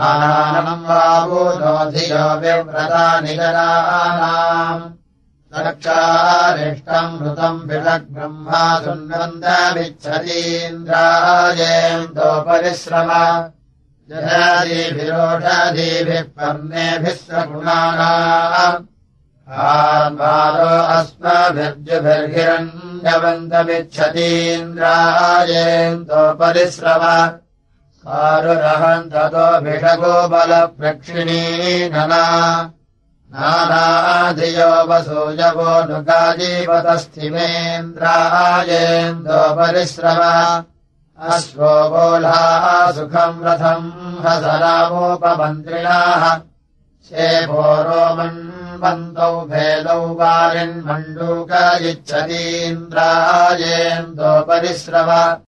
आनानम् वावूतो धियो विव्रतानि जनानाम् रक्षारिष्टम् ऋतम् विषग्ब्रह्मा सुन्वन्दमिच्छतीन्द्रायेन्दोपरिश्रम जनादिभिरोषादिभिः पर्णेभिः सगुणानाम् आत्मानो अस्मभिर्जुभिर्हिरण्यवन्तमिच्छतीन्द्रायेन्दोपरिश्रम कारुरहन्ततो भिषगोबलप्रक्षिणी नना नानाधियो वसूयवो नुगाजीवतस्थिमेन्द्रायेन्दोपरिश्रम अश्वो बोलाः सुखम् रथम् हसरामोपमन्त्रिणाः शेभो रोमन्वन्तौ भेदौ वारिन्मण्डूक इच्छतीन्द्रायेन्दोपरिश्रम